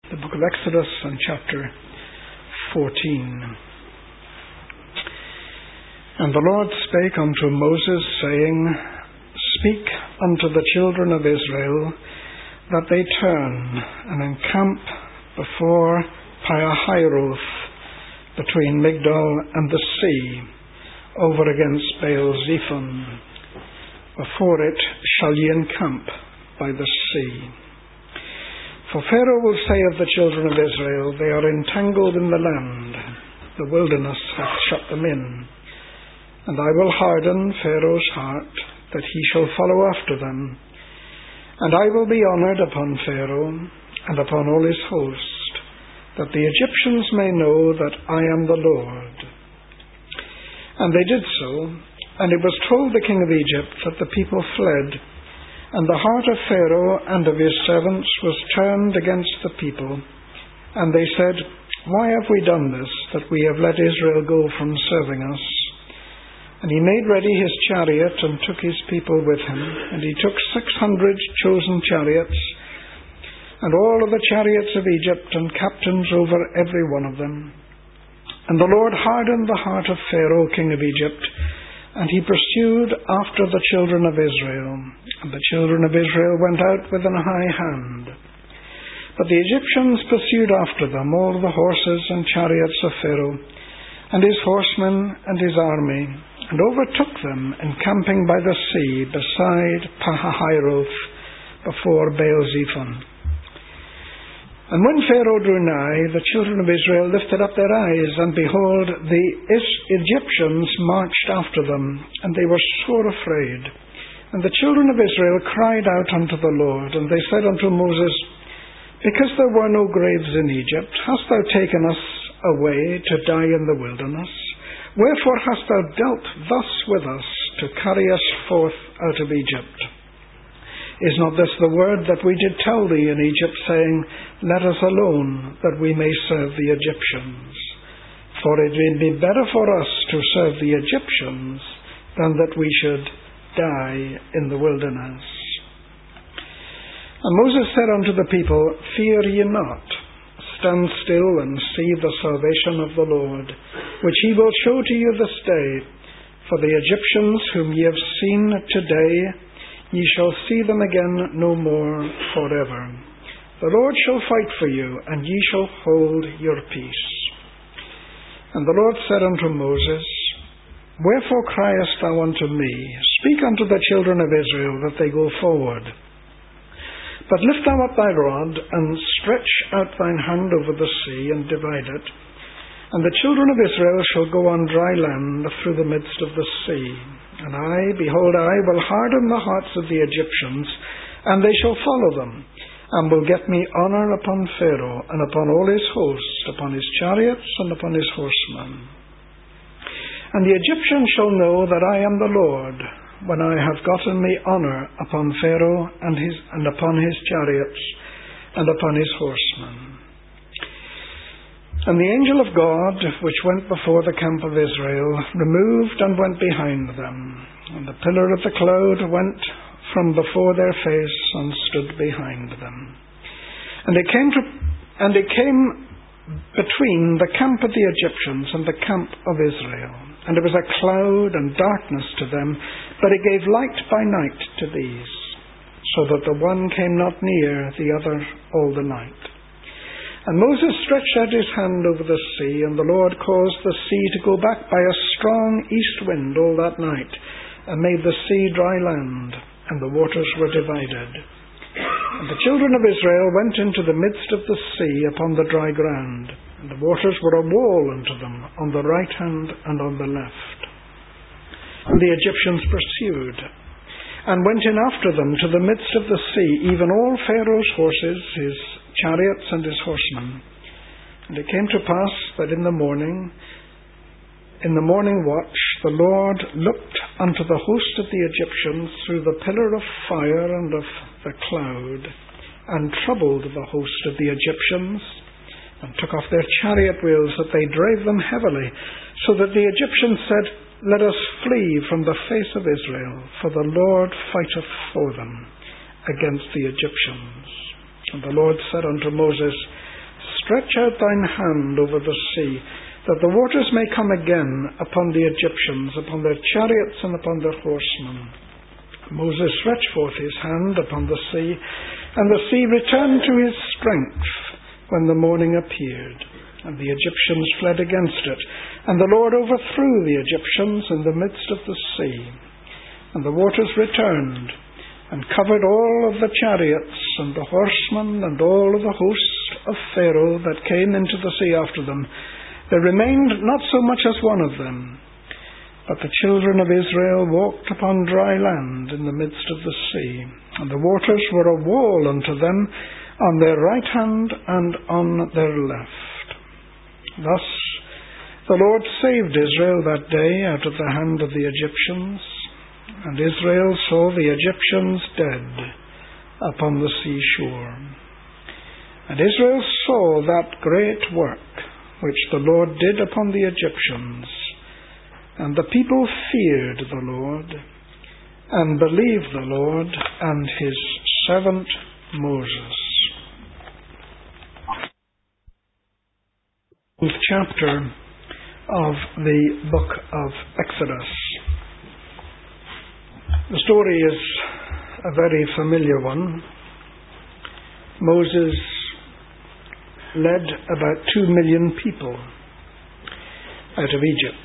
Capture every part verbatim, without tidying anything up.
the book of Exodus and chapter fourteen. And the Lord spake unto Moses, saying, Speak unto the children of Israel, that they turn and encamp before Pihahiroth, between Migdol and the sea, over against Baal-zephon. Before it shall ye encamp by the sea. For Pharaoh will say of the children of Israel, They are entangled in the land, the wilderness hath shut them in. And I will harden Pharaoh's heart, that he shall follow after them. And I will be honoured upon Pharaoh, and upon all his host, that the Egyptians may know that I am the Lord. And they did so, and it was told the king of Egypt that the people fled, and the heart of Pharaoh and of his servants was turned against the people. And they said, Why have we done this, that we have let Israel go from serving us? And he made ready his chariot, and took his people with him. And he took six hundred chosen chariots, and all of the chariots of Egypt, and captains over every one of them. And the Lord hardened the heart of Pharaoh, king of Egypt, and he pursued after the children of Israel. And the children of Israel went out with an high hand. But the Egyptians pursued after them all the horses and chariots of Pharaoh, and his horsemen and his army, and overtook them, encamping by the sea beside Pihahiroth, before Baal-zephon. And when Pharaoh drew nigh, the children of Israel lifted up their eyes, and behold, the Egyptians marched after them, and they were sore afraid. And the children of Israel cried out unto the Lord, and they said unto Moses, Because there were no graves in Egypt, hast thou taken us away to die in the wilderness? Wherefore hast thou dealt thus with us, to carry us forth out of Egypt? Is not this the word that we did tell thee in Egypt, saying, Let us alone, that we may serve the Egyptians? For it would be better for us to serve the Egyptians, than that we should die in the wilderness. And Moses said unto the people, Fear ye not, stand still and see the salvation of the Lord, which he will show to you this day. For the Egyptians whom ye have seen today, ye shall see them again no more forever. The Lord shall fight for you, and ye shall hold your peace. And the Lord said unto Moses, Wherefore criest thou unto me? Speak unto the children of Israel, that they go forward. But lift thou up thy rod, and stretch out thine hand over the sea, and divide it. And the children of Israel shall go on dry land through the midst of the sea. And I, behold, I will harden the hearts of the Egyptians, and they shall follow them, and will get me honour upon Pharaoh, and upon all his host, upon his chariots, and upon his horsemen. And the Egyptians shall know that I am the Lord, when I have gotten me honour upon Pharaoh, and his and upon his chariots, and upon his horsemen. And the angel of God, which went before the camp of Israel, removed and went behind them. And the pillar of the cloud went from before their face, and stood behind them. And it came to, and it came between the camp of the Egyptians and the camp of Israel. And there was a cloud and darkness to them, but it gave light by night to these, so that the one came not near the other all the night. And Moses stretched out his hand over the sea, and the Lord caused the sea to go back by a strong east wind all that night, and made the sea dry land, and the waters were divided. And the children of Israel went into the midst of the sea upon the dry ground, and the waters were a wall unto them on the right hand and on the left. And the Egyptians pursued, and went in after them to the midst of the sea, even all Pharaoh's horses, his chariots, and his horsemen. And it came to pass that in the morning, in the morning watch, the Lord looked unto the host of the Egyptians through the pillar of fire and of the cloud, and troubled the host of the Egyptians, and took off their chariot wheels, that they drave them heavily, so that the Egyptians said, Let us flee from the face of Israel, for the Lord fighteth for them against the Egyptians. And the Lord said unto Moses, stretch out thine hand over the sea, that the waters may come again upon the Egyptians, upon their chariots and upon their horsemen. Moses stretched forth his hand upon the sea, and the sea returned to his strength when the morning appeared, and the Egyptians fled against it. And the Lord overthrew the Egyptians in the midst of the sea. And the waters returned, and covered all of the chariots, and the horsemen, and all of the host of Pharaoh that came into the sea after them. There remained not so much as one of them. But the children of Israel walked upon dry land in the midst of the sea, and the waters were a wall unto them on their right hand and on their left. Thus the Lord saved Israel that day out of the hand of the Egyptians, and Israel saw the Egyptians dead upon the seashore. And Israel saw that great work which the Lord did upon the Egyptians, and the people feared the Lord, and believed the Lord and his servant Moses. Chapter of the book of Exodus. The story is a very familiar one. Moses led about two million people out of Egypt.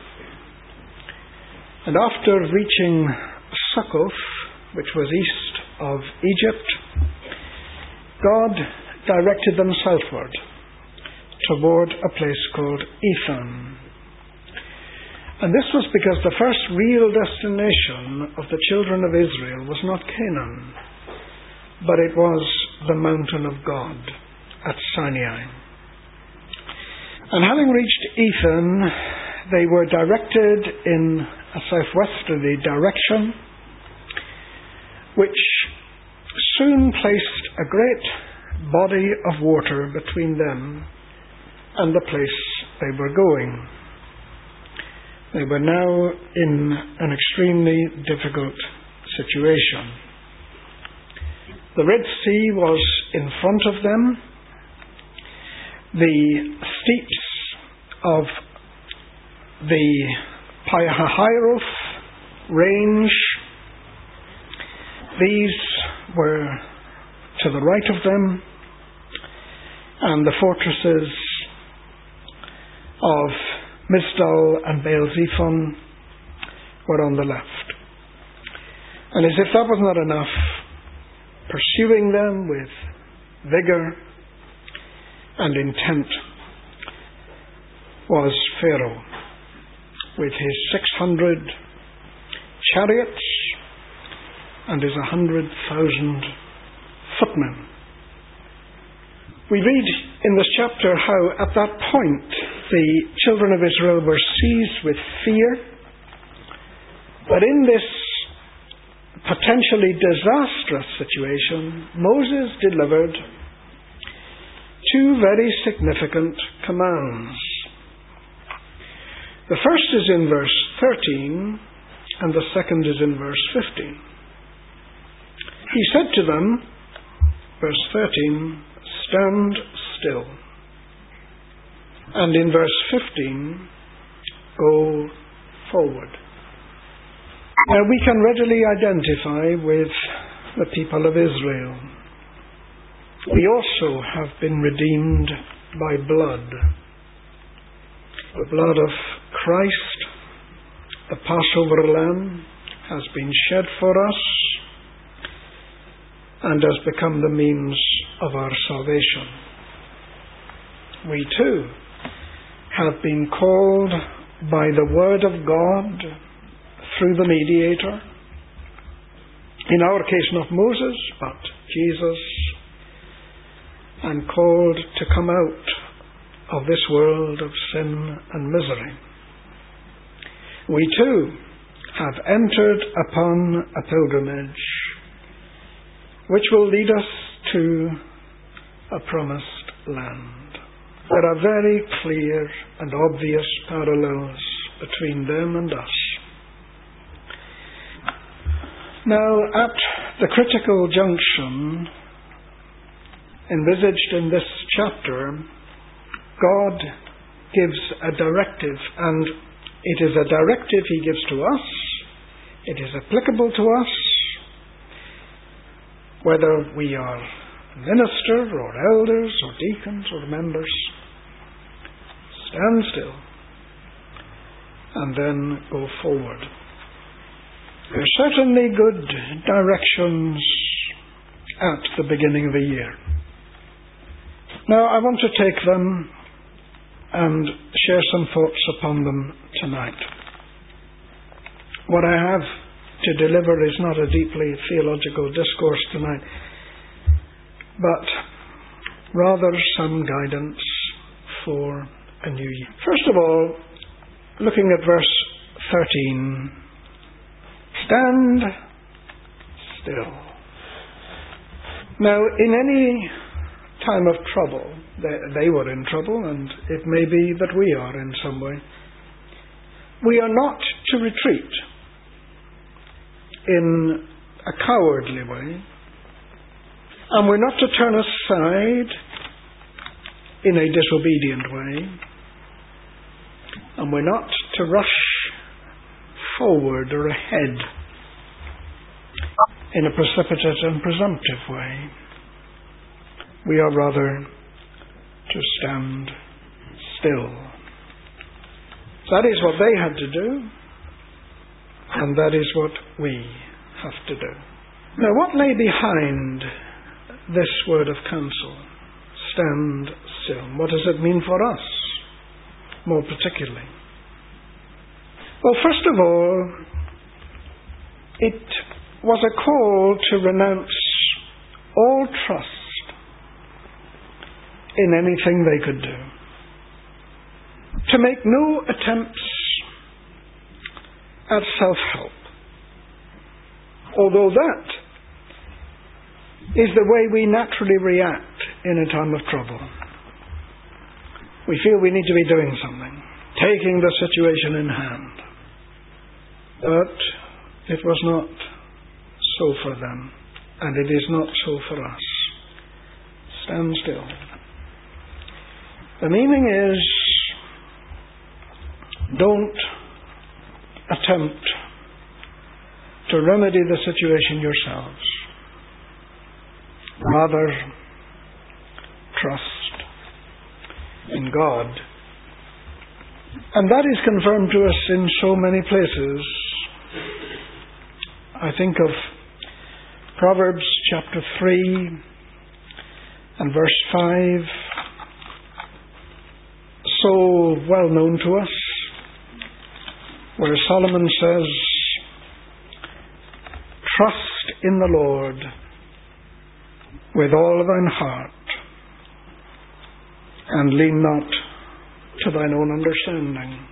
And after reaching Succoth, which was east of Egypt, God directed them southward toward a place called Etham. And this was because the first real destination of the children of Israel was not Canaan, but it was the mountain of God at Sinai. And having reached Etham, they were directed in a southwesterly direction, which soon placed a great body of water between them and the place they were going. They were now in an extremely difficult situation. The Red Sea was in front of them. The steeps of the Pi-hahiroth range, these were to the right of them, and the fortresses of Misdal and Baal-zephon were on the left. And as if that was not enough, pursuing them with vigor and intent was Pharaoh, with his six hundred chariots and his one hundred thousand footmen. We read in this chapter how at that point the children of Israel were seized with fear. But in this potentially disastrous situation, Moses delivered two very significant commands. The first is in verse thirteen, and the second is in verse fifteen. He said to them, verse thirteen, "Stand still." And in verse fifteen, "Go forward." Now we can readily identify with the people of Israel. We also have been redeemed by blood. The blood of Christ, the Passover lamb, has been shed for us and has become the means of our salvation. We too have been called by the word of God through the mediator, in our case not Moses, but Jesus, and called to come out of this world of sin and misery. We too have entered upon a pilgrimage which will lead us to a promised land. There are very clear and obvious parallels between them and us. Now, at the critical junction envisaged in this chapter, God gives a directive, and it is a directive He gives to us. It is applicable to us, whether we are minister or elders or deacons or members. Stand still and then go forward. There are certainly good directions at the beginning of the year. Now I want to take them and share some thoughts upon them tonight. What I have to deliver is not a deeply theological discourse tonight, but rather some guidance for a new year. First of all, looking at verse thirteen, stand still. Now, in any time of trouble, they, they were in trouble, and it may be that we are in some way. We are not to retreat in a cowardly way, and we're not to turn aside in a disobedient way, and we're not to rush forward or ahead in a precipitate and presumptive way. We are rather to stand still. That is what they had to do, and that is what we have to do. Now, what lay behind this word of counsel? Stand still. What does it mean for us, more particularly? Well, first of all, it was a call to renounce all trust in anything they could do, to make no attempts at self-help, although that is the way we naturally react in a time of trouble. We feel we need to be doing something, taking the situation in hand. But it was not so for them, and it is not so for us. Stand still. The meaning is, don't attempt to remedy the situation yourselves. Rather, trust in God. And that is confirmed to us in so many places. I think of Proverbs chapter three and verse five, so well known to us, where Solomon says, trust in the Lord with all thine heart, and lean not to thine own understanding.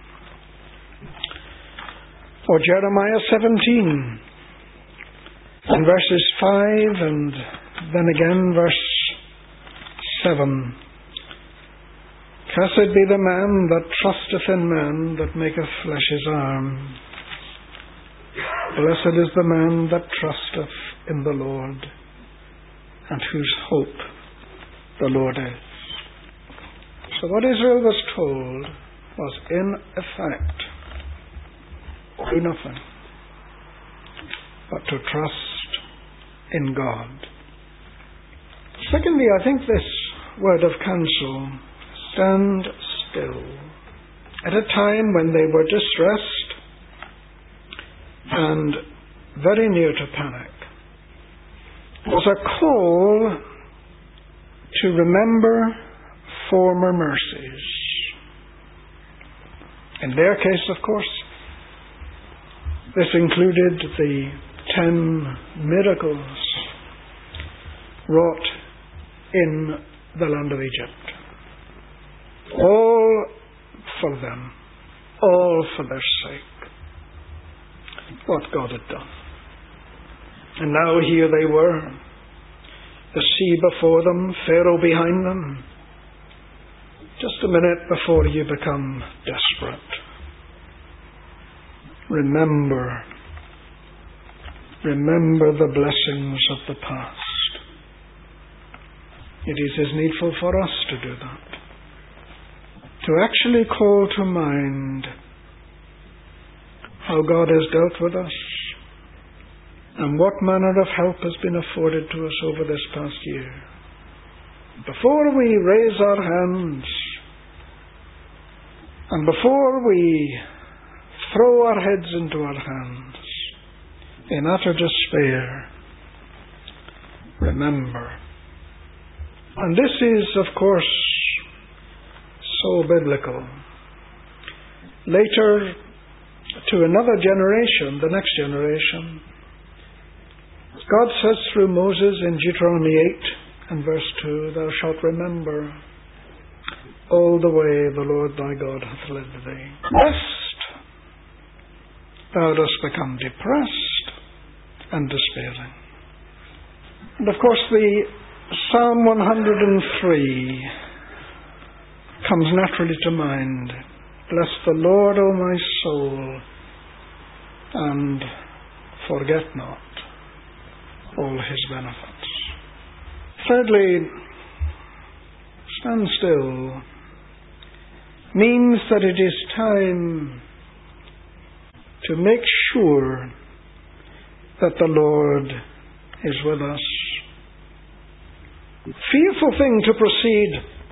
Or Jeremiah seventeen, and verses five, and then again verse seven. Cursed be the man that trusteth in man, that maketh flesh his arm. Blessed is the man that trusteth in the Lord, and whose hope the Lord is. So what Israel was told was, in effect, do nothing but to trust in God. Secondly, I think this word of counsel, stand still, at a time when they were distressed and very near to panic, was a call to remember former mercies. In their case, of course, this included the ten miracles wrought in the land of Egypt. All for them, all for their sake, what God had done. And now here they were, the sea before them, Pharaoh behind them. Just a minute before you become desperate, remember, remember the blessings of the past. It is as needful for us to do that. to actually call to mind how God has dealt with us and what manner of help has been afforded to us over this past year. Before we raise our hands and before we throw our heads into our hands in utter despair, remember. And this is, of course, so biblical. Later, to another generation, the next generation, God says through Moses in Deuteronomy eight and verse two, thou shalt remember all the way the Lord thy God hath led thee, lest thou dost become depressed and despairing. And of course the Psalm one hundred three comes naturally to mind. Bless the Lord, O my soul, and forget not all his benefits. Thirdly, stand still means that it is time to make sure that the Lord is with us. Fearful thing to proceed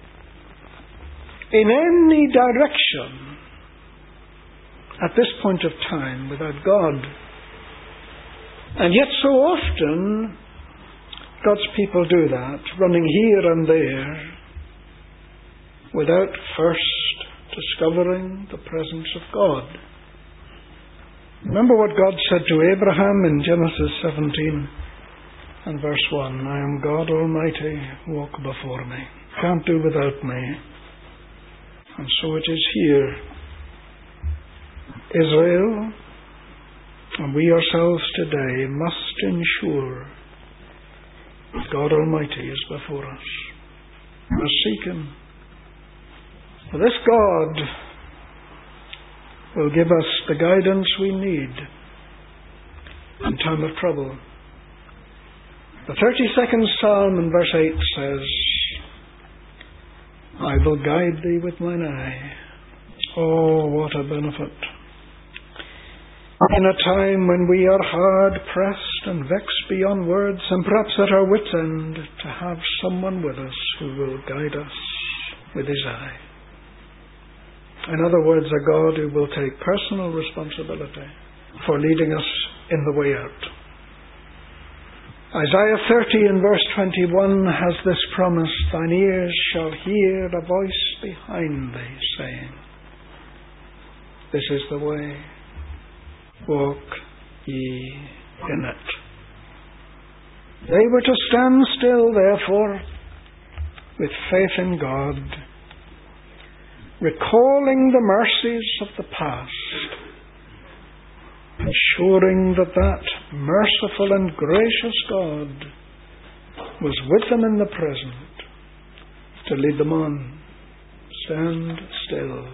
in any direction at this point of time without God. And yet so often God's people do that, running here and there without first discovering the presence of God. Remember what God said to Abraham in Genesis seventeen and verse one, I am God Almighty, walk before me. Can't do without me. And so it is here. Israel, and we ourselves today, must ensure that God Almighty is before us. We must seek Him. For this God will give us the guidance we need in time of trouble. The thirty-second Psalm in verse eight says, I will guide thee with mine eye. Oh, what a benefit. In a time when we are hard pressed and vexed beyond words and perhaps at our wits' end, to have someone with us who will guide us with his eye. In other words, a God who will take personal responsibility for leading us in the way out. Isaiah thirty in verse twenty-one has this promise, thine ears shall hear a voice behind thee saying, this is the way, walk ye in it. They were to stand still, therefore, with faith in God, recalling the mercies of the past, ensuring that that merciful and gracious God was with them in the present to lead them on. Stand still.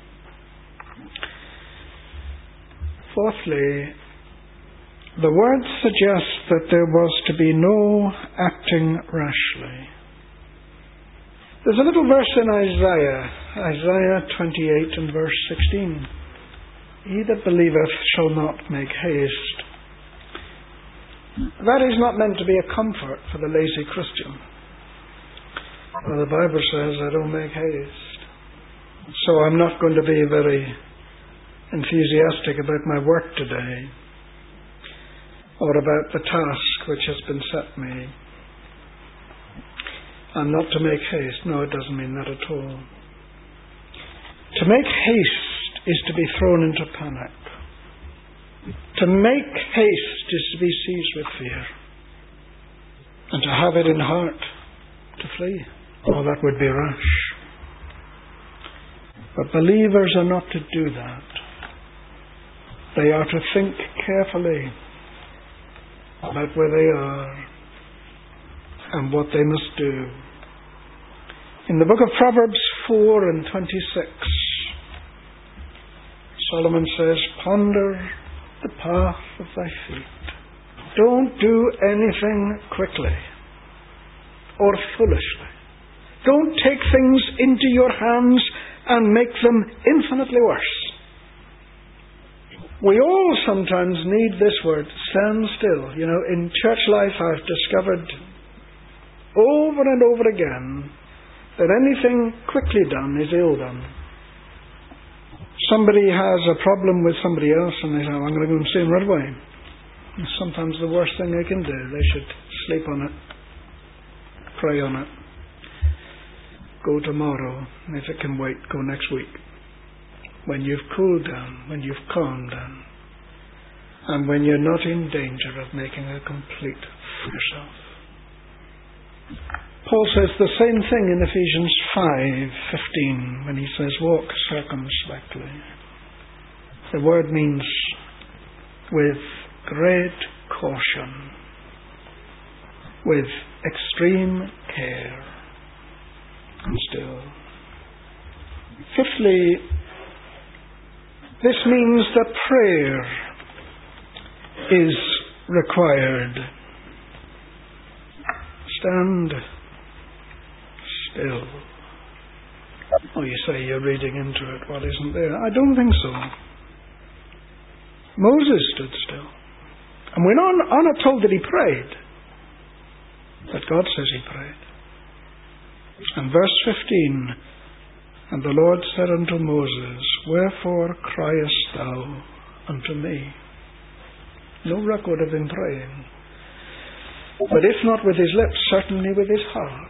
Fourthly, the words suggest that there was to be no acting rashly. There's a little verse in Isaiah, Isaiah twenty-eight and verse sixteen. He that believeth shall not make haste. That is not meant to be a comfort for the lazy Christian. Well, the Bible says I don't make haste. So I'm not going to be very enthusiastic about my work today or about the task which has been set me. I'm not to make haste. No, it doesn't mean that at all. To make haste is to be thrown into panic. To make haste is to be seized with fear. And to have it in heart to flee. Oh, that would be rash. But believers are not to do that. They are to think carefully about where they are and what they must do. In the book of Proverbs four and twenty-six, Solomon says, ponder the path of thy feet. Don't do anything quickly or foolishly. Don't take things into your hands and make them infinitely worse. We all sometimes need this word, stand still. You know, in church life I've discovered over and over again that anything quickly done is ill done. Somebody has a problem with somebody else and they say, oh, I'm going to go and see him right away. And sometimes the worst thing they can do, they should sleep on it, pray on it, go tomorrow. If it can wait, go next week. When you've cooled down, when you've calmed down, and when you're not in danger of making a complete fool of yourself. Paul says the same thing in Ephesians five fifteen when he says, walk circumspectly. The word means with great caution, with extreme care, and still. Fifthly, this means that prayer is required. Stand still. Oh, you say you're reading into it. What isn't there? I don't think so. Moses stood still. And we're not, are not told that he prayed. But God says he prayed. And verse fifteen, and the Lord said unto Moses, wherefore criest thou unto me? No record of him praying. But if not with his lips, certainly with his heart.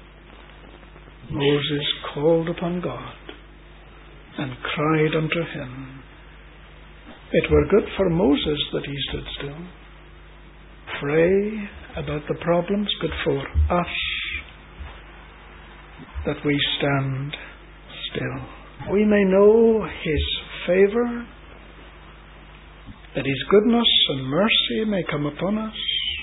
Moses called upon God and cried unto him. It were good for Moses that he stood still. Pray about the problems, good for us that we stand still. We may know his favour, that his goodness and mercy may come upon us,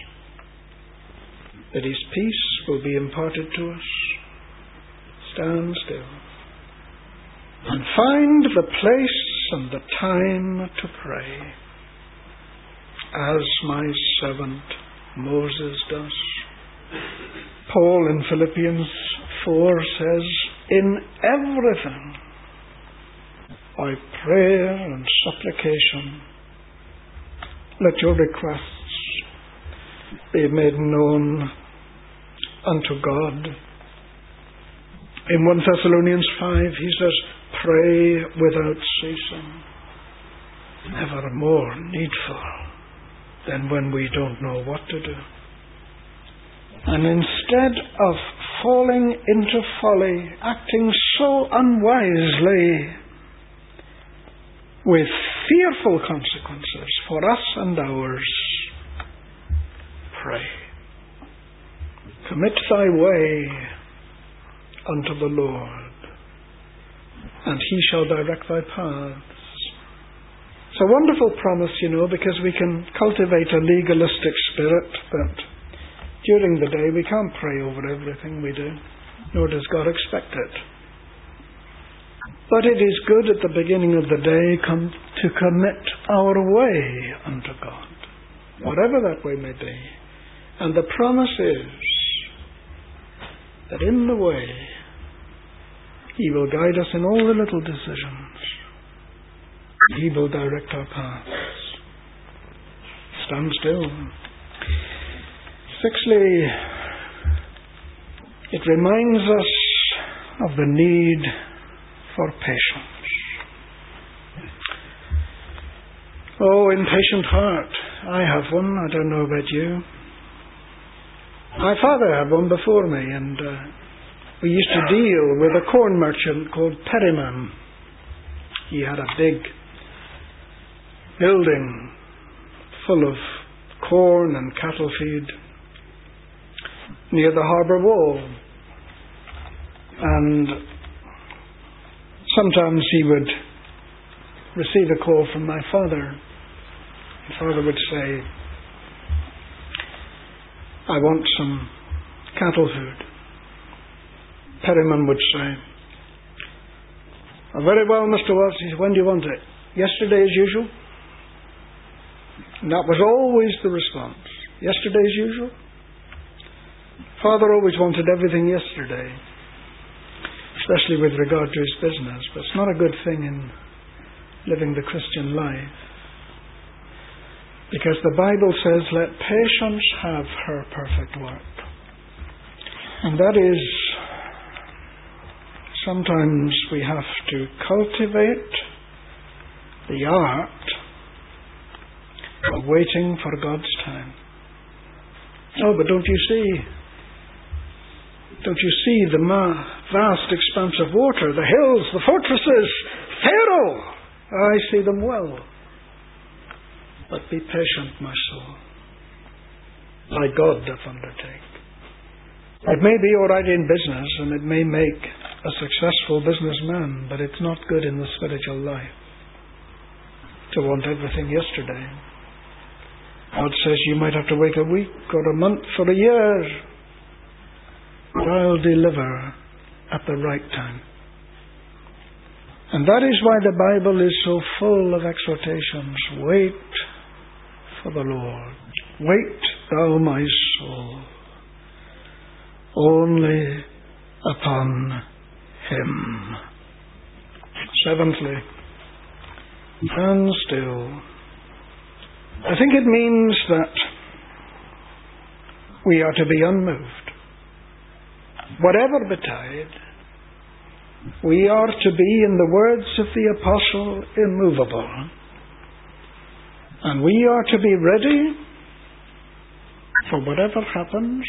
that his peace will be imparted to us. Stand still and find the place and the time to pray, as my servant Moses does. Paul in Philippians four says, in everything by prayer and supplication let your requests be made known unto God. In First Thessalonians five he says, pray without ceasing. Never more needful than when we don't know what to do. And instead of falling into folly, acting so unwisely, with fearful consequences for us and ours, pray. Commit thy way unto the Lord, and he shall direct thy paths. It's a wonderful promise, you know, because we can cultivate a legalistic spirit that during the day we can't pray over everything we do, nor does God expect it. But it is good at the beginning of the day come to commit our way unto God, whatever that way may be. And the promise is that in the way he will guide us in all the little decisions. He will direct our paths. Stand still. Sixthly, it reminds us of the need for patience. Oh, impatient heart. I have one. I don't know about you. My father had one before me, and uh, we used to deal with a corn merchant called Perryman. He had a big building full of corn and cattle feed near the harbour wall. And sometimes he would receive a call from my father. My father would say, I want some cattle food. Perryman would say, oh, very well, Mister Watts. He said, when do you want it? Yesterday as usual? And that was always the response. Yesterday as usual? Father always wanted everything yesterday. especially with regard to his business, but it's not a good thing in living the Christian life. Because the Bible says, let patience have her perfect work. And that is, sometimes we have to cultivate the art of waiting for God's time. Oh, but don't you see? Don't you see the ma- vast expanse of water, the hills, the fortresses, Pharaoh? I see them well. But be patient, my soul. Thy God doth undertake. It may be all right in business, and it may make a successful businessman, but it's not good in the spiritual life to want everything yesterday. God says you might have to wait a week or a month or a year, but I'll deliver at the right time. And that is why the Bible is so full of exhortations. Wait for the Lord. Wait, thou my soul, only upon Him. Seventhly, stand still. I think it means that we are to be unmoved. Whatever betide, we are to be, in the words of the Apostle, immovable. And we are to be ready for whatever happens.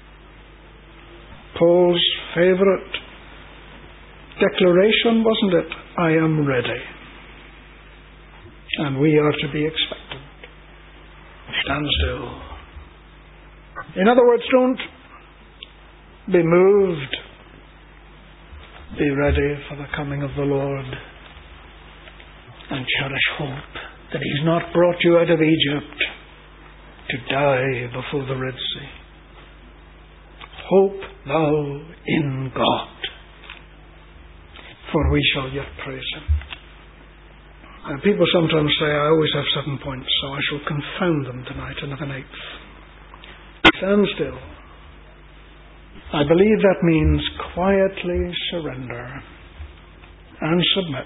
Paul's favourite declaration, wasn't it? I am ready. And we are to be expectant. Stand still. In other words, don't be moved. Be ready for the coming of the Lord. And cherish hope that He's not brought you out of Egypt to die before the Red Sea. Hope thou in God, for we shall yet praise Him. And people sometimes say, I always have seven points, so I shall confound them tonight and have an eighth. Stand still. I believe that means quietly surrender and submit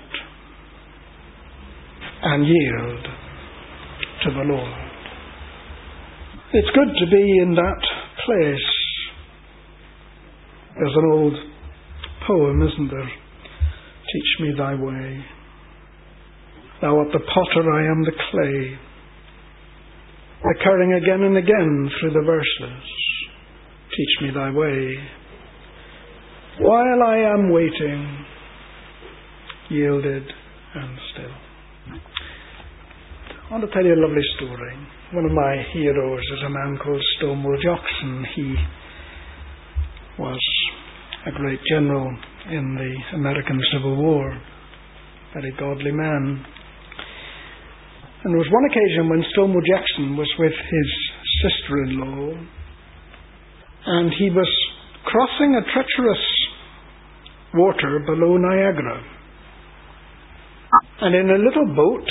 and yield to the Lord. It's good to be in that place. There's an old poem, isn't there? Teach me thy way. Thou art the potter, I am the clay. Recurring again and again through the verses. Teach me thy way. While I am waiting, yielded and still. I want to tell you a lovely story. One of my heroes is a man called Stonewall Jackson. He was a great general in the American Civil War. Very godly man. And there was one occasion when Stonewall Jackson was with his sister-in-law, and he was crossing a treacherous water below Niagara. And in a little boat,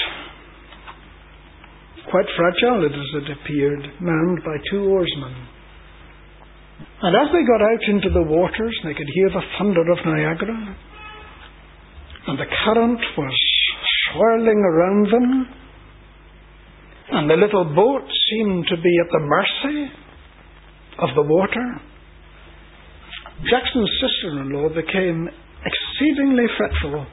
quite fragile it as it appeared, manned by two oarsmen. And as they got out into the waters, they could hear the thunder of Niagara, and the current was swirling around them, and the little boat seemed to be at the mercy of the water. Jackson's sister-in-law became exceedingly fretful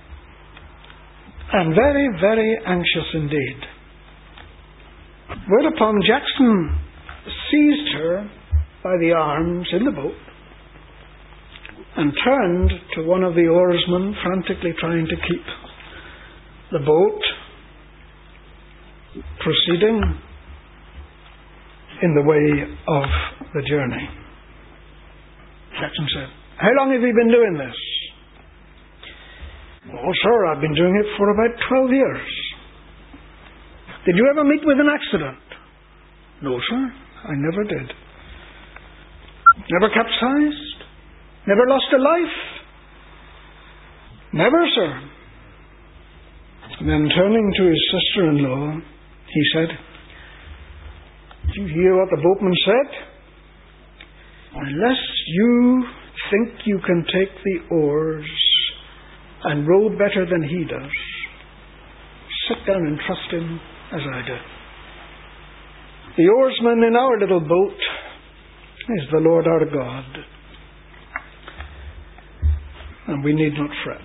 and very, very anxious indeed. Whereupon Jackson seized her by the arms in the boat and turned to one of the oarsmen, frantically trying to keep the boat proceeding in the way of the journey. Jackson said, how long have you been doing this? Oh, sir, I've been doing it for about twelve years. Did you ever meet with an accident? No, sir, I never did. Never capsized? Never lost a life? Never, sir. And then turning to his sister-in-law, he said, did you hear what the boatman said? Unless you think you can take the oars and row better than he does, sit down and trust him as I do. The oarsman in our little boat is the Lord our God, and we need not fret.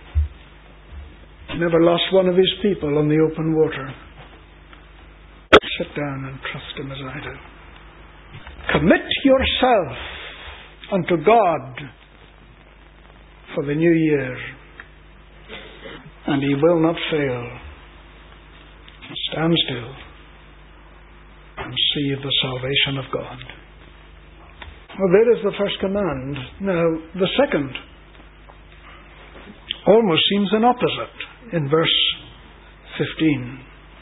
Never lost one of his people on the open water. Sit down and trust him as I do. Commit yourself unto God for the new year, and he will not fail. Stand still and see the salvation of God. Well, there is the first command. Now, the second almost seems an opposite in verse fifteen.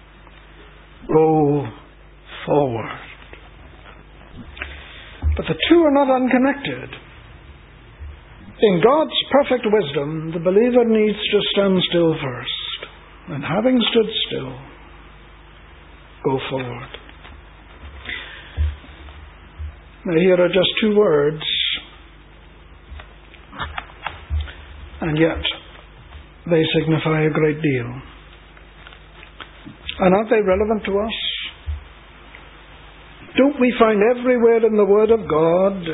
Go forward. But the two are not unconnected. In God's perfect wisdom, the believer needs to stand still first, and having stood still, go forward. Now, here are just two words, and yet they signify a great deal. And aren't they relevant to us? Don't we find everywhere in the Word of God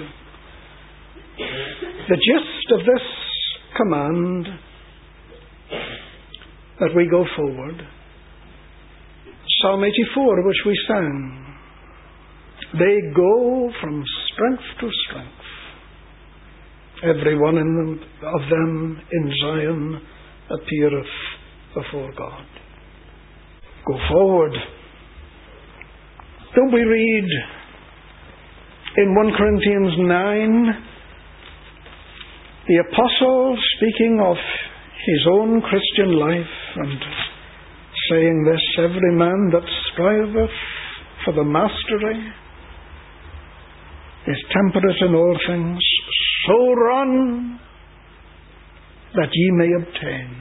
the gist of this command that we go forward? Psalm eighty-four, which we sang. They go from strength to strength. Every one in them, of them in Zion appeareth before God. Go forward. Don't we read in First Corinthians nine, the apostle speaking of his own Christian life and saying this, every man that striveth for the mastery is temperate in all things, so run that ye may obtain.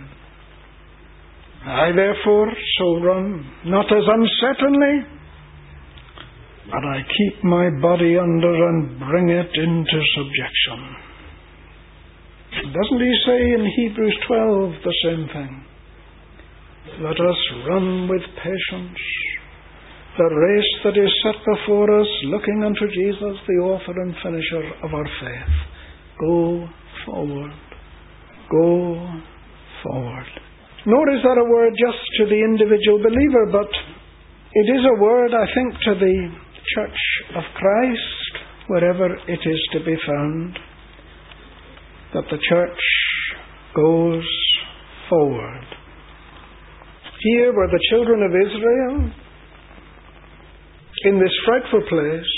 I therefore so run, not as uncertainly, but I keep my body under and bring it into subjection. Doesn't he say in Hebrews twelve the same thing? Let us run with patience the race that is set before us, looking unto Jesus, the author and finisher of our faith. Go forward. Go forward. Nor is that a word just to the individual believer, but it is a word, I think, to the Church of Christ, wherever it is to be found, that the church goes forward. Here were the children of Israel in this frightful place,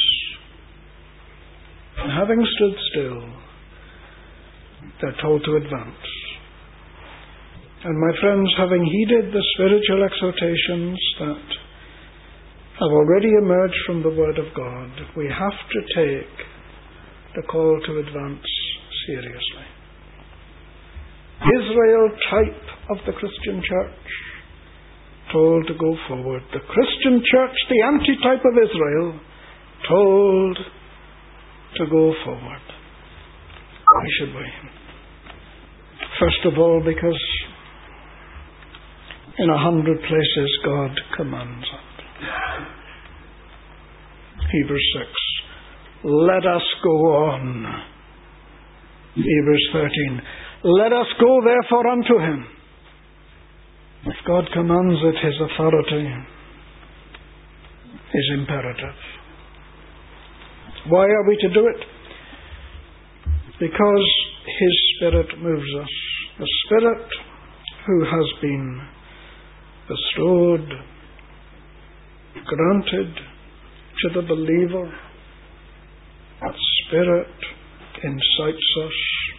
and having stood still, they're told to advance. And my friends, having heeded the spiritual exhortations that have already emerged from the Word of God, we have to take the call to advance seriously. Israel, type of the Christian church, told to go forward. The Christian church, the antitype of Israel, told to go forward. Why should we? First of all, because in a hundred places God commands it. Hebrews six. Let us go on. Hebrews thirteen. Let us go therefore unto him. If God commands it, his authority is imperative. Why are we to do it? Because his Spirit moves us. The Spirit who has been bestowed, granted to the believer, that Spirit incites us.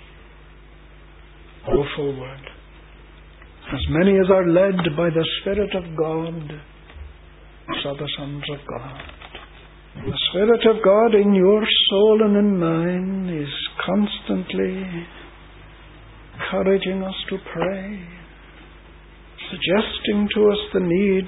Go forward. As many as are led by the Spirit of God, are the sons of God. The Spirit of God in your soul and in mine is constantly encouraging us to pray, suggesting to us the need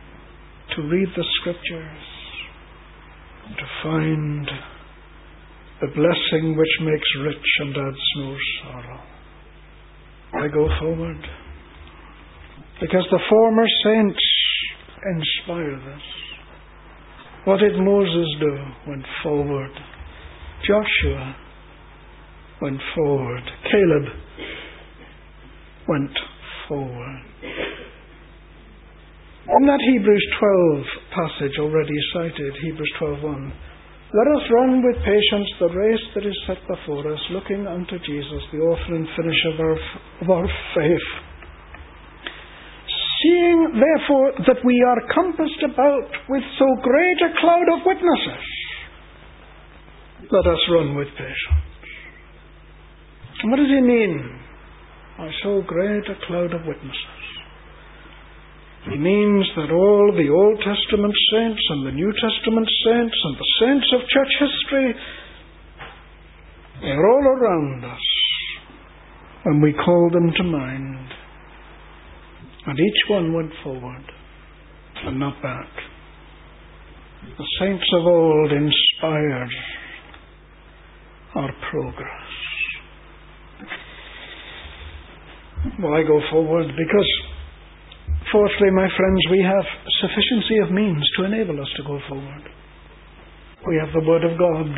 to read the Scriptures, to find the blessing which makes rich and adds no sorrow. I go forward because the former saints inspire this. What did Moses do? Went forward. Joshua went forward. Caleb went forward. In that Hebrews twelve passage already cited, Hebrews twelve one, let us run with patience the race that is set before us, looking unto Jesus, the author and finisher of our, of our faith. Seeing, therefore, that we are compassed about with so great a cloud of witnesses, let us run with patience. And what does he mean by so great a cloud of witnesses? He means that all the Old Testament saints and the New Testament saints and the saints of church history, they're all around us when we call them to mind. And each one went forward and not back. The saints of old inspired our progress. Why go forward? Because, fourthly, my friends, we have sufficiency of means to enable us to go forward. We have the Word of God,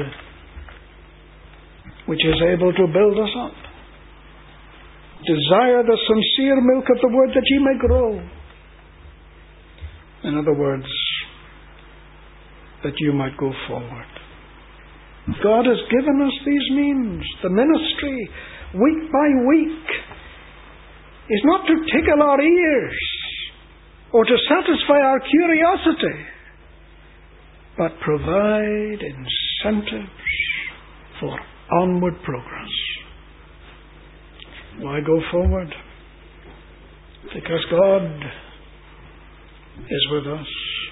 which is able to build us up. Desire the sincere milk of the Word that ye may grow. In other words, that you might go forward. God has given us these means. The ministry, week by week, is not to tickle our ears or to satisfy our curiosity, but provide incentives for onward progress. Why go forward? Because God is with us.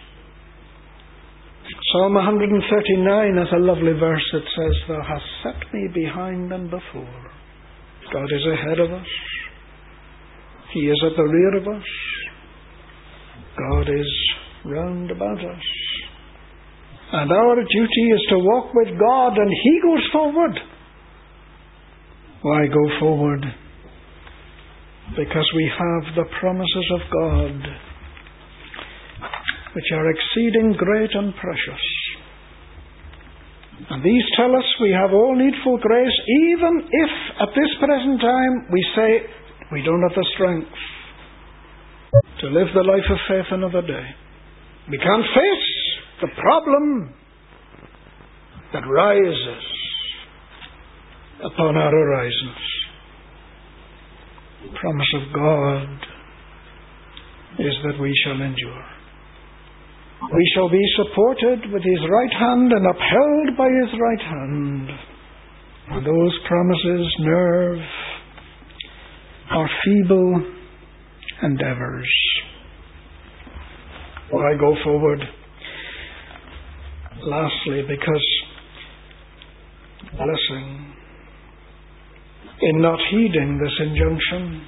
Psalm one thirty-nine has a lovely verse that says, Thou hast set me behind and before. God is ahead of us. He is at the rear of us. God is round about us. And our duty is to walk with God, and He goes forward. Why go forward? Because we have the promises of God, which are exceeding great and precious. And these tell us we have all needful grace, even if at this present time we say we don't have the strength to live the life of faith another day. We can't face the problem that rises upon our horizons. The promise of God is that we shall endure. We shall be supported with His right hand and upheld by His right hand. And those promises nerve our feeble endeavours. Why go forward? Lastly, because blessing in not heeding this injunction.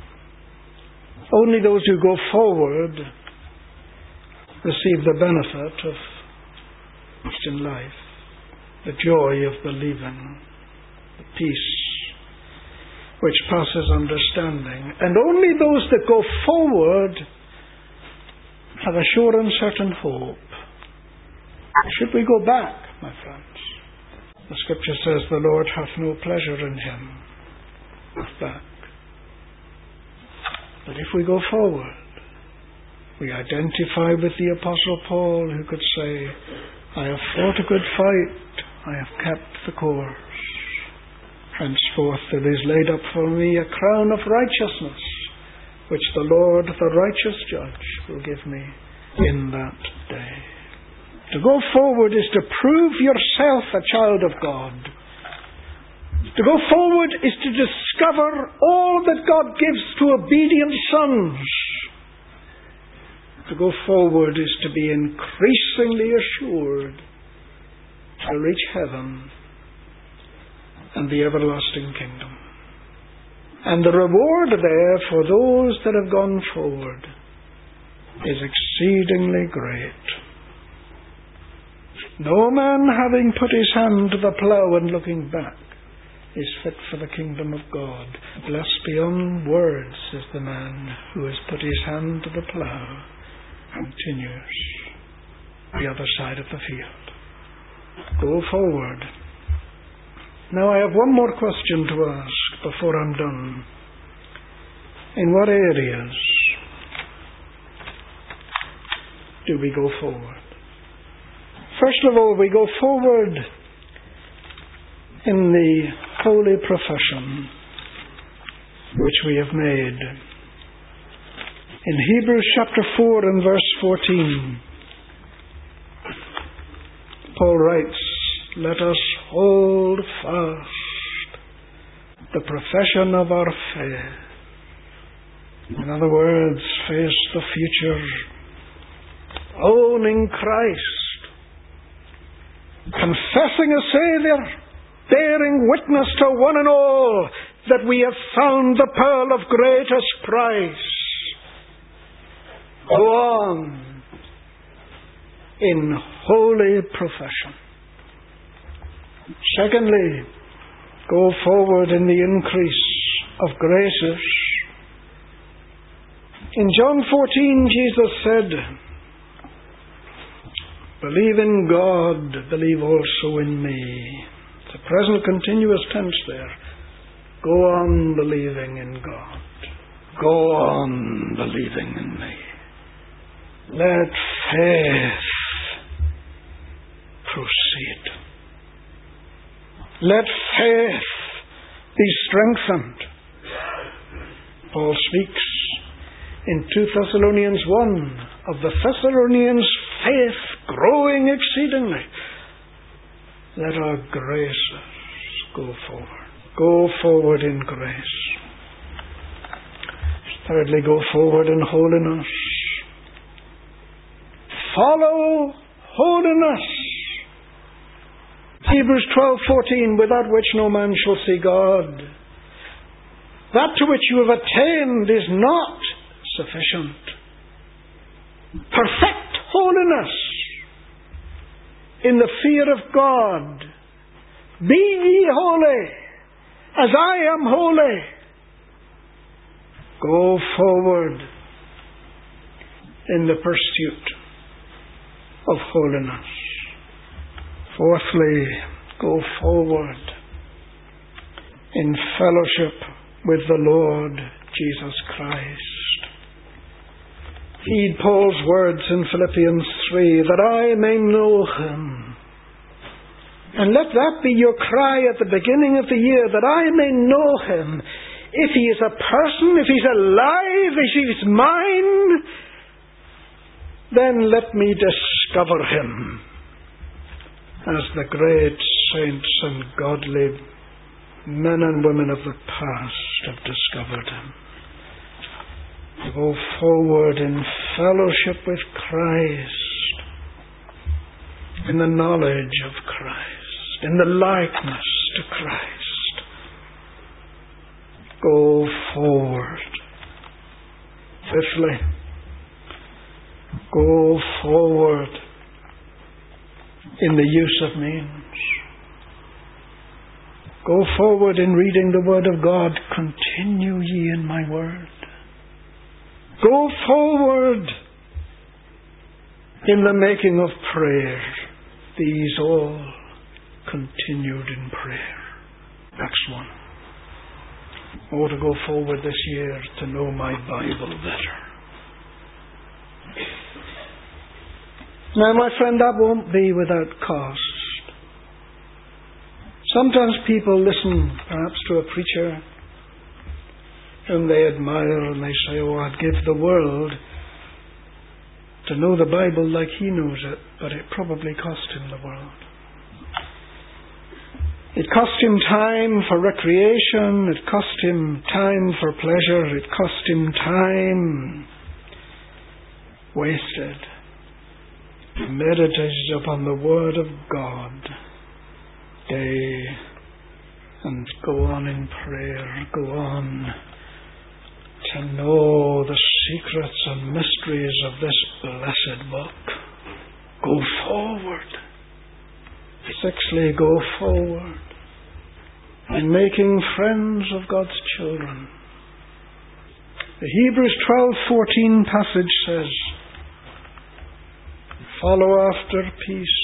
Only those who go forward receive the benefit of Christian life, the joy of believing, the peace which passes understanding. And only those that go forward have a sure and certain hope. Should we go back, my friends? The Scripture says the Lord hath no pleasure in him with back. But if we go forward, we identify with the Apostle Paul, who could say, I have fought a good fight, I have kept the course. Henceforth there is laid up for me a crown of righteousness, which the Lord, the righteous judge, will give me in that day. To go forward is to prove yourself a child of God. To go forward is to discover all that God gives to obedient sons. To go forward is to be increasingly assured to reach heaven and the everlasting kingdom. And the reward there for those that have gone forward is exceedingly great. No man having put his hand to the plough and looking back is fit for the kingdom of God. Blessed beyond words is the man who has put his hand to the plough and continues the other side of the field. Go forward. Now I have one more question to ask before I'm done. In what areas do we go forward? First of all, we go forward in the holy profession which we have made. In Hebrews chapter four and verse fourteen, Paul writes, "Let us hold fast the profession of our faith." In other words, face the future, owning Christ, confessing a Saviour, bearing witness to one and all that we have found the pearl of greatest price. Go on in holy profession. Secondly, go forward in the increase of graces. In John fourteen, Jesus said, "Believe in God, believe also in me." It's a present continuous tense there. Go on believing in God. Go on believing in me. Let faith proceed. Let faith be strengthened. Paul speaks in two Thessalonians one of the Thessalonians' faith growing exceedingly. Let our graces go forward. Go forward in grace. Thirdly, go forward in holiness. Follow holiness. Hebrews twelve fourteen, without which no man shall see God. That to which you have attained is not sufficient. Perfect holiness in the fear of God. Be ye holy, as I am holy. Go forward in the pursuit of holiness. Fourthly, go forward in fellowship with the Lord Jesus Christ. Heed Paul's words in Philippians three, that I may know Him. And let that be your cry at the beginning of the year, that I may know Him. If He is a person, if He's alive, if He's mine, then let me discover Him as the great saints and godly men and women of the past have discovered Him. To go forward in fellowship with Christ, in the knowledge of Christ, in the likeness to Christ. Go forward. Fifthly, go forward in the use of means. Go forward in reading the Word of God. Continue ye in my Word. Go forward in the making of prayer. These all continued in prayer. Acts one. Oh, to go forward this year to know my Bible better. Now, my friend, that won't be without cost. Sometimes people listen, perhaps, to a preacher whom they admire, and they say, "Oh, I'd give the world to know the Bible like he knows it," but it probably cost him the world. It cost him time for recreation, it cost him time for pleasure, it cost him time wasted. He meditated upon the Word of God day and go on in prayer, go on to know the secrets and mysteries of this blessed book. Go forward Sixthly, go forward in making friends of God's children. The Hebrews twelve fourteen passage says, follow after peace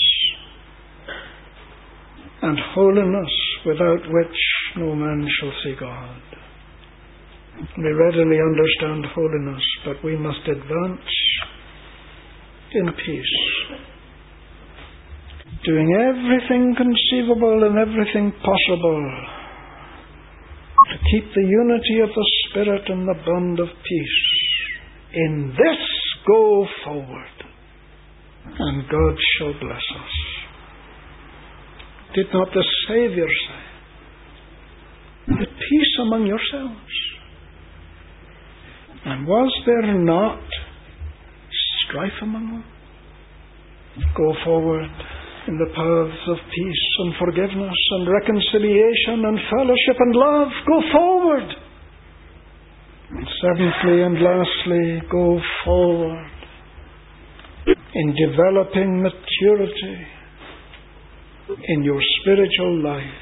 and holiness, without which no man shall see God. We readily understand holiness, but we must advance in peace, doing everything conceivable and everything possible to keep the unity of the Spirit and the bond of peace. In this go forward, and God shall bless us. Did not the Saviour say, "At peace among yourselves"? And was there not strife among them? Go forward in the paths of peace and forgiveness and reconciliation and fellowship and love. Go forward. And seventhly and lastly, go forward in developing maturity in your spiritual life.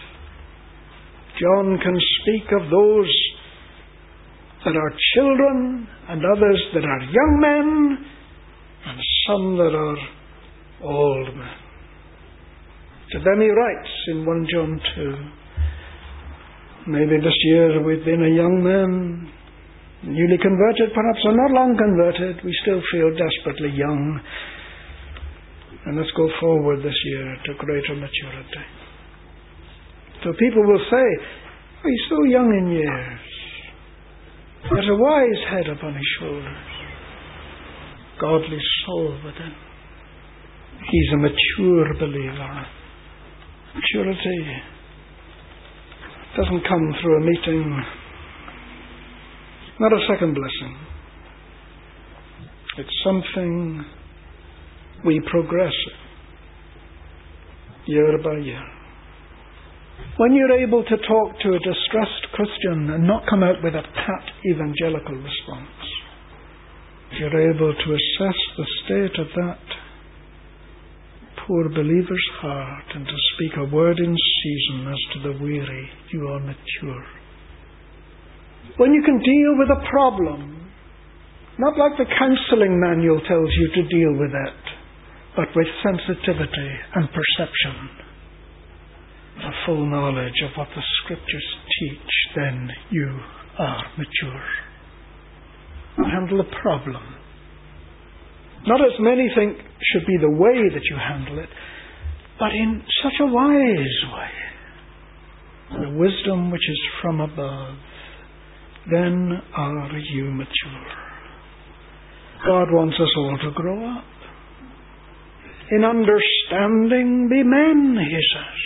John can speak of those that are children and others that are young men and some that are old men. To them he writes in First John two, maybe this year we've been a young man, newly converted perhaps, or not long converted, we still feel desperately young. And let's go forward this year to greater maturity. So people will say, oh, he's so young in years. There's a wise head upon his shoulders, godly soul within. He's a mature believer. Maturity doesn't come through a meeting, not a second blessing. It's something we progress year by year. When you're able to talk to a distressed Christian and not come out with a pat evangelical response, you're able to assess the state of that poor believer's heart and to speak a word in season as to the weary, you are mature. When you can deal with a problem, not like the counselling manual tells you to deal with it, but with sensitivity and perception, a full knowledge of what the Scriptures teach, then you are mature. Handle a problem. Not as many think should be the way that you handle it, but in such a wise way. The wisdom which is from above. Then are you mature. God wants us all to grow up. In understanding be men, he says.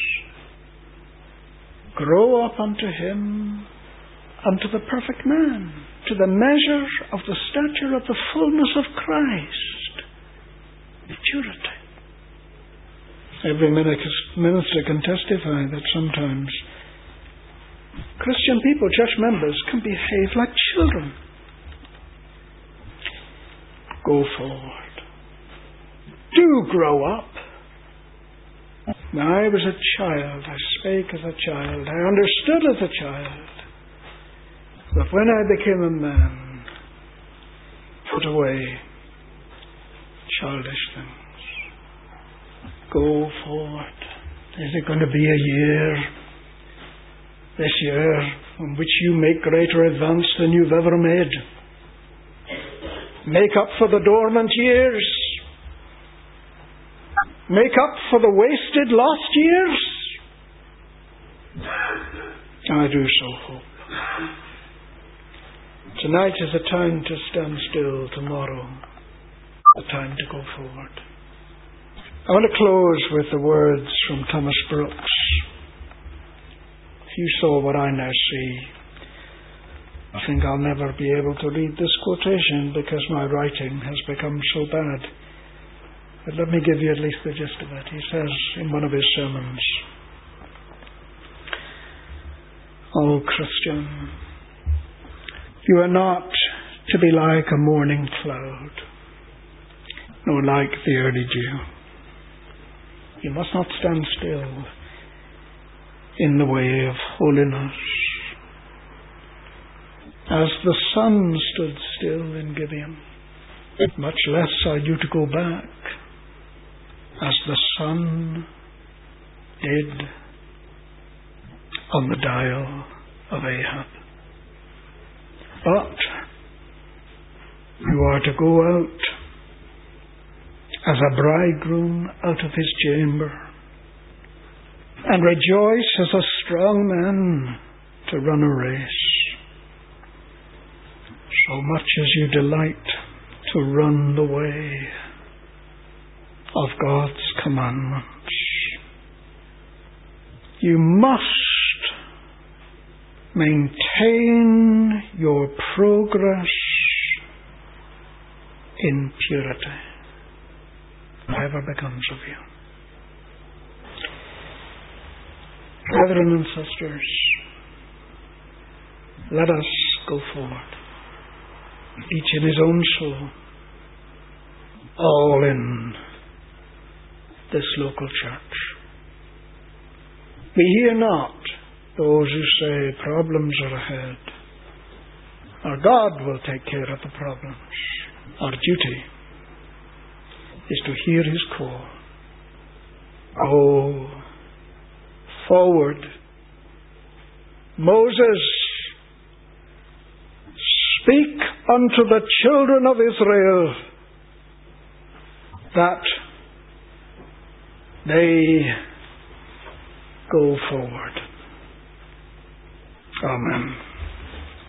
Grow up unto him, unto the perfect man, to the measure of the stature of the fullness of Christ. Maturity. Every minister can testify that sometimes Christian people, church members, can behave like children. Go forward. Do grow up. When I was a child, I spake as a child, I understood as a child. But when I became a man, put away childish things. Go forward. Is it going to be a year, this year, in which you make greater advance than you've ever made? Make up for the dormant years. Make up for the wasted lost years. I do so hope. Tonight is a time to stand still. Tomorrow, a time to go forward. I want to close with the words from Thomas Brooks. If you saw what I now see, I think I'll never be able to read this quotation because my writing has become so bad. But let me give you at least the gist of it. He says in one of his sermons, "O Christian, you are not to be like a morning cloud, nor like the early dew. You must not stand still in the way of holiness. As the sun stood still in Gibeon, much less are you to go back as the sun did on the dial of Ahab. But you are to go out as a bridegroom out of his chamber, and rejoice as a strong man to run a race, so much as you delight to run the way of God's commandments. You must maintain your progress in purity, whatever becomes of you. Brethren and sisters, let us go forward, each in his own soul, all in this local church. We hear not those who say problems are ahead. Our God will take care of the problems. Our duty is to hear his call. Go forward. Moses, speak unto the children of Israel that they go forward. Amen.